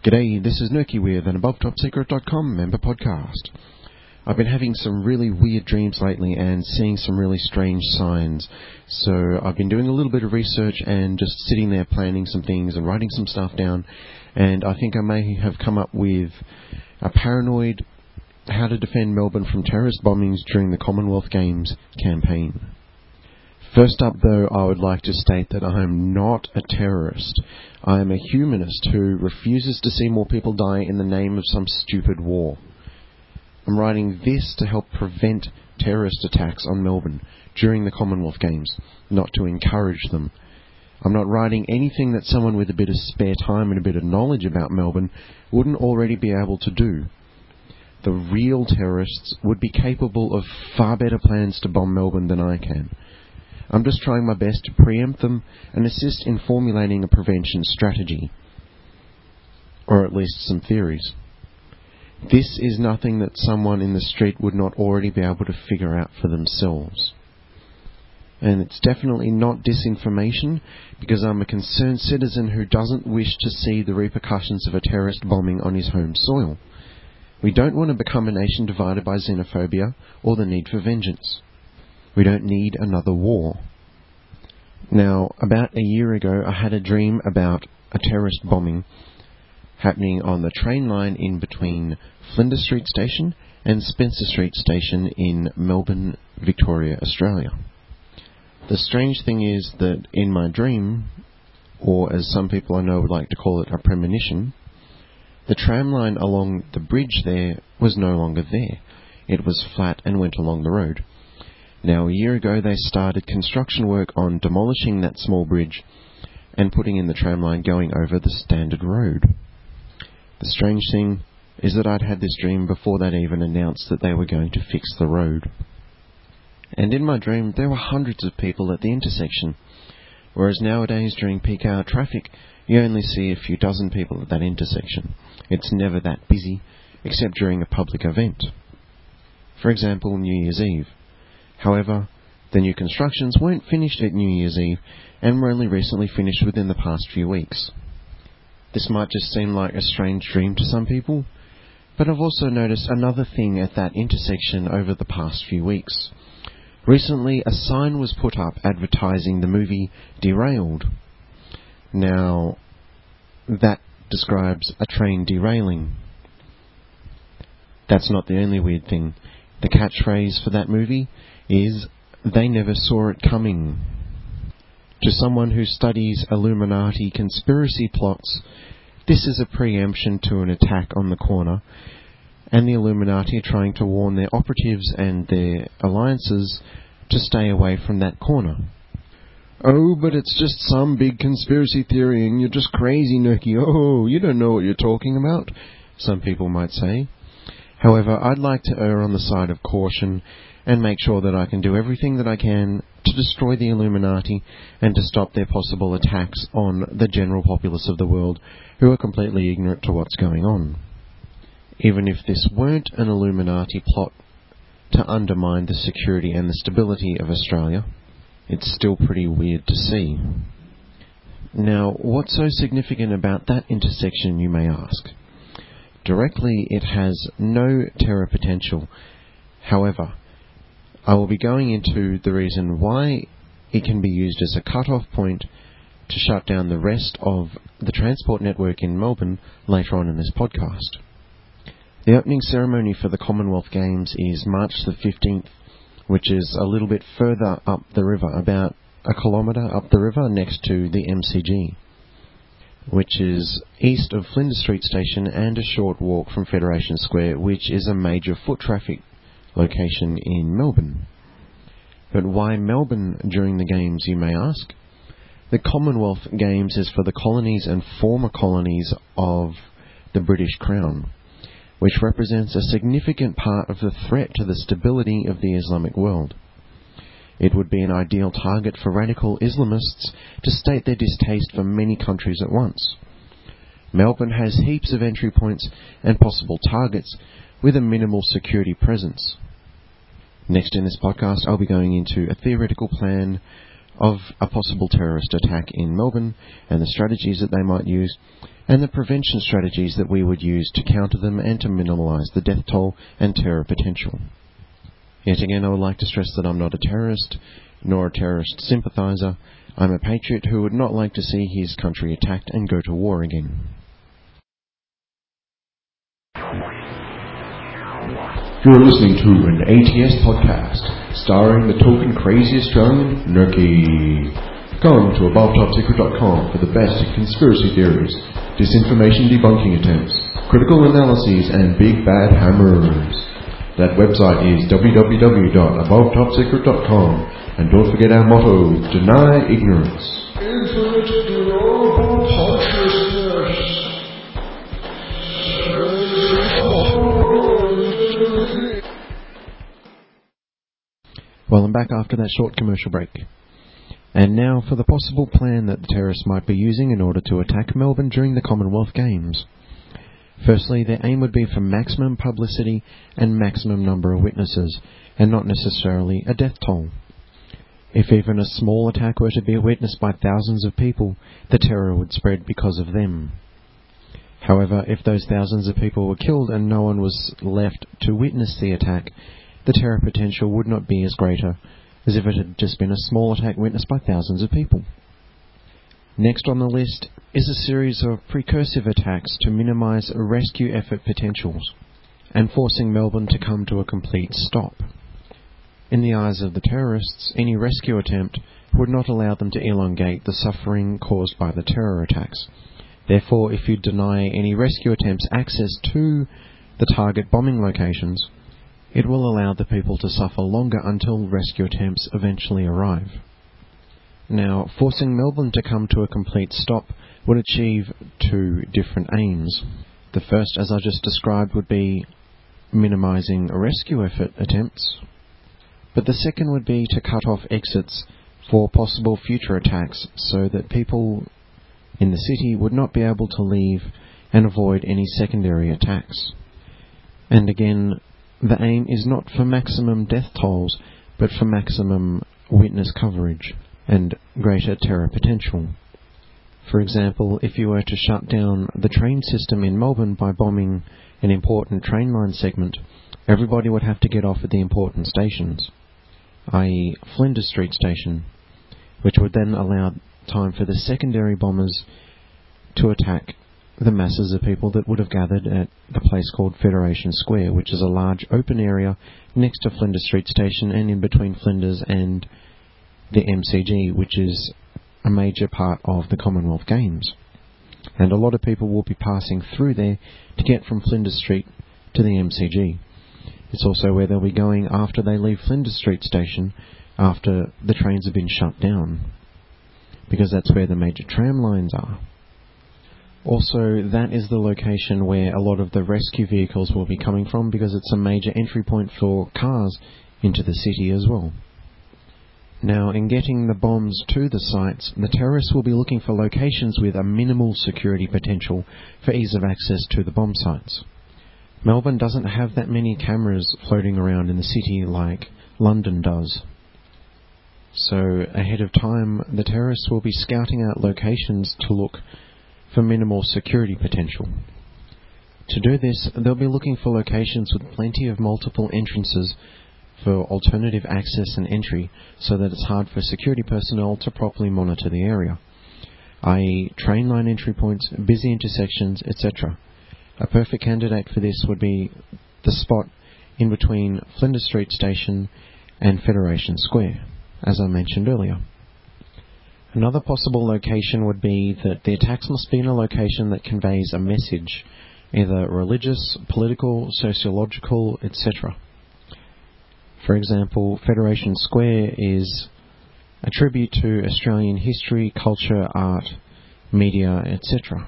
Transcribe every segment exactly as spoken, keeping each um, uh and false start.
G'day, this is Nerky with an above top secret dot com member podcast. I've been having some really weird dreams lately and seeing some really strange signs. So I've been doing a little bit of research and just sitting there planning some things and writing some stuff down. And I think I may have come up with a paranoid how to defend Melbourne from terrorist bombings during the Commonwealth Games campaign. First up, though, I would like to state that I am not a terrorist. I am a humanist who refuses to see more people die in the name of some stupid war. I'm writing this to help prevent terrorist attacks on Melbourne during the Commonwealth Games, not to encourage them. I'm not writing anything that someone with a bit of spare time and a bit of knowledge about Melbourne wouldn't already be able to do. The real terrorists would be capable of far better plans to bomb Melbourne than I can. I'm just trying my best to preempt them and assist in formulating a prevention strategy, or at least some theories. This is nothing that someone in the street would not already be able to figure out for themselves. And it's definitely not disinformation, because I'm a concerned citizen who doesn't wish to see the repercussions of a terrorist bombing on his home soil. We don't want to become a nation divided by xenophobia or the need for vengeance. We don't need another war. Now, about a year ago, I had a dream about a terrorist bombing happening on the train line in between Flinders Street Station and Spencer Street Station in Melbourne, Victoria, Australia. The strange thing is that in my dream, or as some people I know would like to call it, a premonition, the tram line along the bridge there was no longer there. It was flat and went along the road. Now, a year ago, they started construction work on demolishing that small bridge and putting in the tram line going over the standard road. The strange thing is that I'd had this dream before they'd even announced that they were going to fix the road. And in my dream, there were hundreds of people at the intersection, whereas nowadays, during peak hour traffic, you only see a few dozen people at that intersection. It's never that busy, except during a public event. For example, New Year's Eve. However, the new constructions weren't finished at New Year's Eve and were only recently finished within the past few weeks. This might just seem like a strange dream to some people, but I've also noticed another thing at that intersection over the past few weeks. Recently, a sign was put up advertising the movie Derailed. Now, that describes a train derailing. That's not the only weird thing. The catchphrase for that movie is, "They never saw it coming." To someone who studies Illuminati conspiracy plots, this is a preemption to an attack on the corner, and the Illuminati are trying to warn their operatives and their alliances to stay away from that corner. "Oh, but it's just some big conspiracy theory and you're just crazy, Nerky. Oh, you don't know what you're talking about," some people might say. However, I'd like to err on the side of caution and make sure that I can do everything that I can to destroy the Illuminati and to stop their possible attacks on the general populace of the world who are completely ignorant to what's going on. Even if this weren't an Illuminati plot to undermine the security and the stability of Australia, it's still pretty weird to see. Now, what's so significant about that intersection, you may ask? Directly, it has no terror potential. However, I will be going into the reason why it can be used as a cut-off point to shut down the rest of the transport network in Melbourne later on in this podcast. The opening ceremony for the Commonwealth Games is March the fifteenth, which is a little bit further up the river, about a kilometre up the river next to the M C G, which is east of Flinders Street Station and a short walk from Federation Square, which is a major foot traffic location in Melbourne. But why Melbourne during the Games, you may ask? The Commonwealth Games is for the colonies and former colonies of the British Crown, which represents a significant part of the threat to the stability of the Islamic world. It would be an ideal target for radical Islamists to state their distaste for many countries at once. Melbourne has heaps of entry points and possible targets with a minimal security presence. Next in this podcast, I'll be going into a theoretical plan of a possible terrorist attack in Melbourne and the strategies that they might use, and the prevention strategies that we would use to counter them and to minimise the death toll and terror potential. Yet again, I would like to stress that I'm not a terrorist, nor a terrorist sympathiser. I'm a patriot who would not like to see his country attacked and go to war again. You're listening to an A T S podcast, starring the token crazy Australian, Nerky. Come to above top secret dot com for the best in conspiracy theories, disinformation debunking attempts, critical analyses, and big bad hammers. That website is w w w dot above top secret dot com, and don't forget our motto, deny ignorance. Infinite global consciousness. Well, I'm back after that short commercial break. And now for the possible plan that the terrorists might be using in order to attack Melbourne during the Commonwealth Games. Firstly, their aim would be for maximum publicity and maximum number of witnesses, and not necessarily a death toll. If even a small attack were to be witnessed by thousands of people, the terror would spread because of them. However, if those thousands of people were killed and no one was left to witness the attack, the terror potential would not be as greater as if it had just been a small attack witnessed by thousands of people. Next on the list is a series of precursive attacks to minimise rescue effort potentials and forcing Melbourne to come to a complete stop. In the eyes of the terrorists, any rescue attempt would not allow them to elongate the suffering caused by the terror attacks. Therefore, if you deny any rescue attempts access to the target bombing locations, it will allow the people to suffer longer until rescue attempts eventually arrive. Now, forcing Melbourne to come to a complete stop would achieve two different aims. The first, as I just described, would be minimising rescue effort attempts, but the second would be to cut off exits for possible future attacks so that people in the city would not be able to leave and avoid any secondary attacks. And again, the aim is not for maximum death tolls, but for maximum witness coverage and greater terror potential. For example, if you were to shut down the train system in Melbourne by bombing an important train line segment, everybody would have to get off at the important stations, that is. Flinders Street Station, which would then allow time for the secondary bombers to attack the masses of people that would have gathered at the place called Federation Square, which is a large open area next to Flinders Street Station and in between Flinders and the M C G, which is a major part of the Commonwealth Games. And a lot of people will be passing through there to get from Flinders Street to the M C G. It's also where they'll be going after they leave Flinders Street Station, after the trains have been shut down, because that's where the major tram lines are. Also, that is the location where a lot of the rescue vehicles will be coming from, because it's a major entry point for cars into the city as well. Now, in getting the bombs to the sites, the terrorists will be looking for locations with a minimal security potential for ease of access to the bomb sites. Melbourne doesn't have that many cameras floating around in the city like London does. So, ahead of time, the terrorists will be scouting out locations to look for minimal security potential. To do this, they'll be looking for locations with plenty of multiple entrances for alternative access and entry, so that it's hard for security personnel to properly monitor the area, that is train line entry points, busy intersections, et cetera. A perfect candidate for this would be the spot in between Flinders Street Station and Federation Square, as I mentioned earlier. Another possible location would be that the attacks must be in a location that conveys a message, either religious, political, sociological, et cetera. For example, Federation Square is a tribute to Australian history, culture, art, media, et cetera.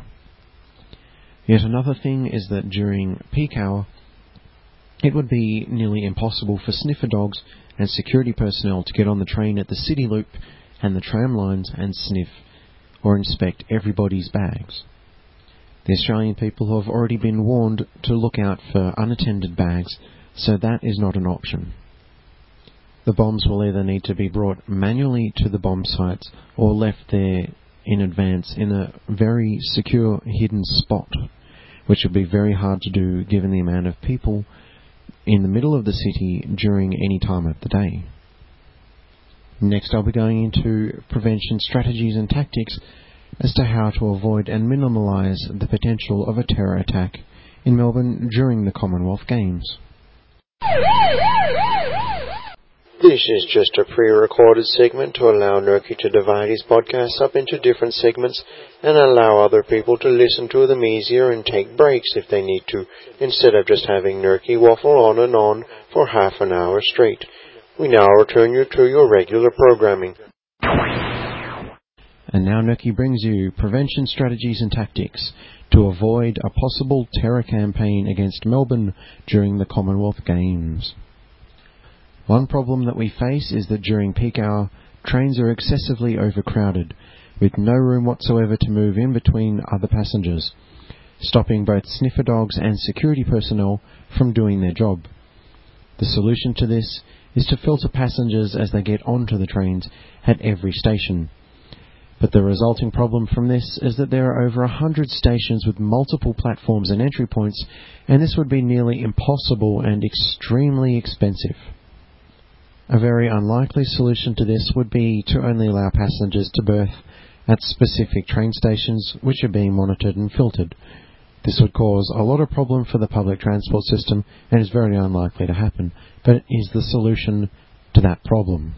Yet another thing is that during peak hour, it would be nearly impossible for sniffer dogs and security personnel to get on the train at the City Loop and the tram lines and sniff or inspect everybody's bags. The Australian people have already been warned to look out for unattended bags, so that is not an option. The bombs will either need to be brought manually to the bomb sites or left there in advance in a very secure hidden spot, which would be very hard to do given the amount of people in the middle of the city during any time of the day. Next, I'll be going into prevention strategies and tactics as to how to avoid and minimise the potential of a terror attack in Melbourne during the Commonwealth Games. This is just a pre-recorded segment to allow Nurki to divide his podcast up into different segments and allow other people to listen to them easier and take breaks if they need to, instead of just having Nurki waffle on and on for half an hour straight. We now return you to your regular programming. And now Nurki brings you prevention strategies and tactics to avoid a possible terror campaign against Melbourne during the Commonwealth Games. One problem that we face is that during peak hour, trains are excessively overcrowded, with no room whatsoever to move in between other passengers, stopping both sniffer dogs and security personnel from doing their job. The solution to this is to filter passengers as they get onto the trains at every station. But the resulting problem from this is that there are over a hundred stations with multiple platforms and entry points, and this would be nearly impossible and extremely expensive. A very unlikely solution to this would be to only allow passengers to berth at specific train stations which are being monitored and filtered. This would cause a lot of problem for the public transport system and is very unlikely to happen, but it is the solution to that problem.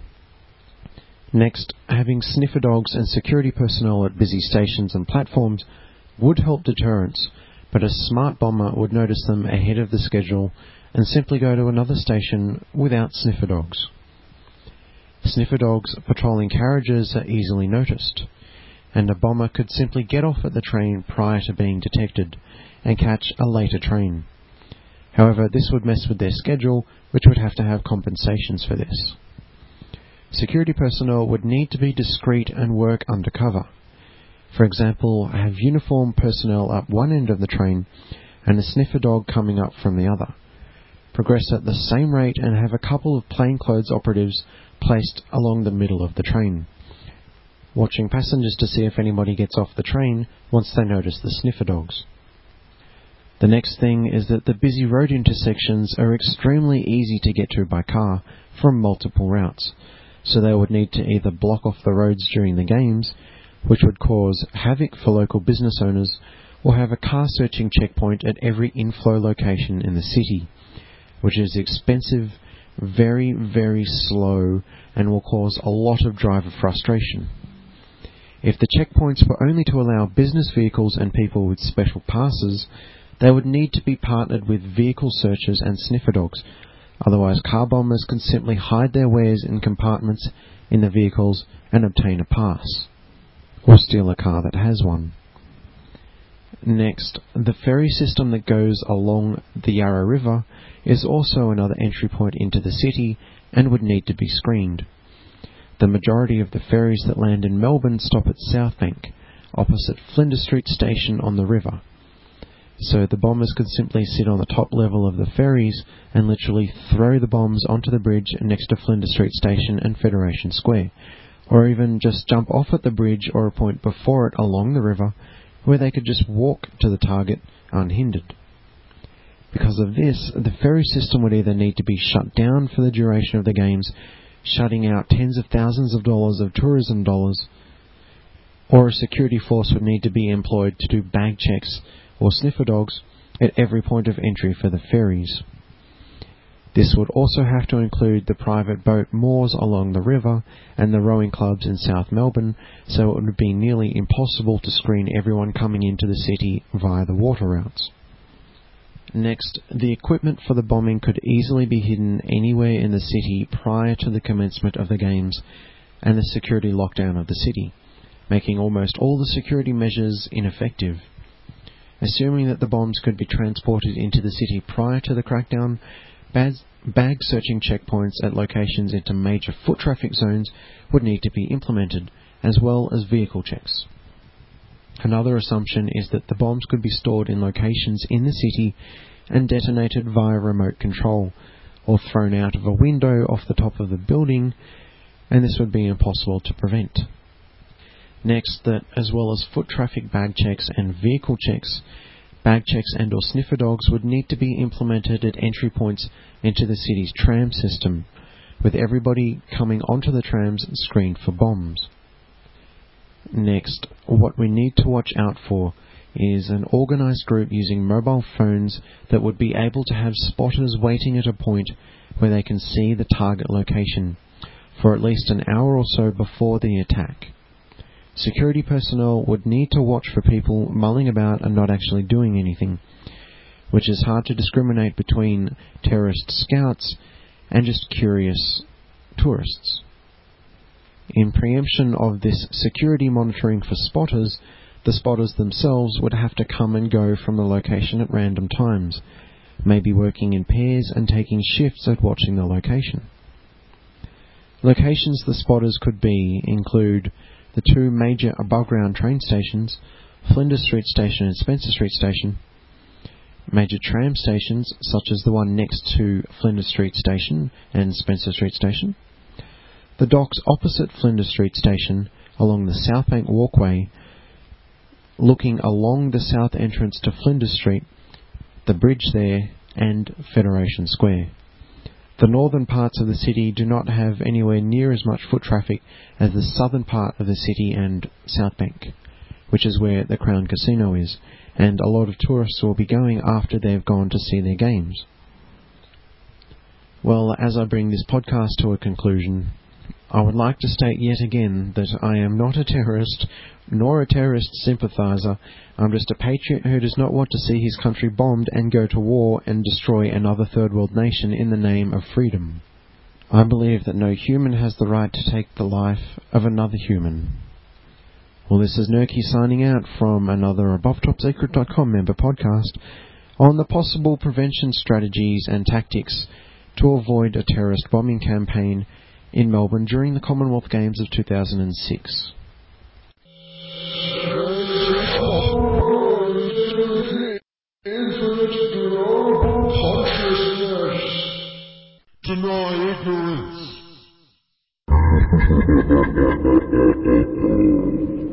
Next, having sniffer dogs and security personnel at busy stations and platforms would help deterrence, but a smart bomber would notice them ahead of the schedule and simply go to another station without sniffer dogs. Sniffer dogs patrolling carriages are easily noticed, and a bomber could simply get off at the train prior to being detected and catch a later train. However, this would mess with their schedule, which would have to have compensations for this. Security personnel would need to be discreet and work undercover. For example, have uniformed personnel up one end of the train and a sniffer dog coming up from the other. Progress at the same rate and have a couple of plainclothes operatives placed along the middle of the train, watching passengers to see if anybody gets off the train once they notice the sniffer dogs. The next thing is that the busy road intersections are extremely easy to get to by car from multiple routes, so they would need to either block off the roads during the games, which would cause havoc for local business owners, or have a car searching checkpoint at every inflow location in the city, which is expensive, very, very slow, and will cause a lot of driver frustration. If the checkpoints were only to allow business vehicles and people with special passes, they would need to be partnered with vehicle searchers and sniffer dogs. Otherwise, car bombers can simply hide their wares in compartments in the vehicles and obtain a pass, or steal a car that has one. Next, the ferry system that goes along the Yarra River is also another entry point into the city and would need to be screened. The majority of the ferries that land in Melbourne stop at Southbank, opposite Flinders Street Station on the river. So the bombers could simply sit on the top level of the ferries and literally throw the bombs onto the bridge next to Flinders Street Station and Federation Square, or even just jump off at the bridge or a point before it along the river, where they could just walk to the target unhindered. Because of this, the ferry system would either need to be shut down for the duration of the games, shutting out tens of thousands of dollars of tourism dollars, or a security force would need to be employed to do bag checks or sniffer dogs at every point of entry for the ferries. This would also have to include the private boat moors along the river and the rowing clubs in South Melbourne, so it would be nearly impossible to screen everyone coming into the city via the water routes. Next, the equipment for the bombing could easily be hidden anywhere in the city prior to the commencement of the games and the security lockdown of the city, making almost all the security measures ineffective. Assuming that the bombs could be transported into the city prior to the crackdown, bag searching checkpoints at locations into major foot traffic zones would need to be implemented, as well as vehicle checks. Another assumption is that the bombs could be stored in locations in the city and detonated via remote control, or thrown out of a window off the top of the building, and this would be impossible to prevent. Next, that as well as foot traffic bag checks and vehicle checks, bag checks and or sniffer dogs would need to be implemented at entry points into the city's tram system, with everybody coming onto the trams screened for bombs. Next, what we need to watch out for is an organised group using mobile phones that would be able to have spotters waiting at a point where they can see the target location for at least an hour or so before the attack. Security personnel would need to watch for people mulling about and not actually doing anything, which is hard to discriminate between terrorist scouts and just curious tourists. In preemption of this security monitoring for spotters, the spotters themselves would have to come and go from the location at random times, maybe working in pairs and taking shifts at watching the location. Locations the spotters could be include the two major above-ground train stations, Flinders Street Station and Spencer Street Station, major tram stations such as the one next to Flinders Street Station and Spencer Street Station, the docks opposite Flinders Street Station along the South Bank Walkway, looking along the south entrance to Flinders Street, the bridge there, and Federation Square. The northern parts of the city do not have anywhere near as much foot traffic as the southern part of the city and South Bank, which is where the Crown Casino is, and a lot of tourists will be going after they've gone to see their games. Well, as I bring this podcast to a conclusion, I would like to state yet again that I am not a terrorist, nor a terrorist sympathiser. I'm just a patriot who does not want to see his country bombed and go to war and destroy another third world nation in the name of freedom. I believe that no human has the right to take the life of another human. Well, this is Nerky signing out from another above top secret dot com member podcast on the possible prevention strategies and tactics to avoid a terrorist bombing campaign in Melbourne during the Commonwealth Games of two thousand six. Deny ignorance.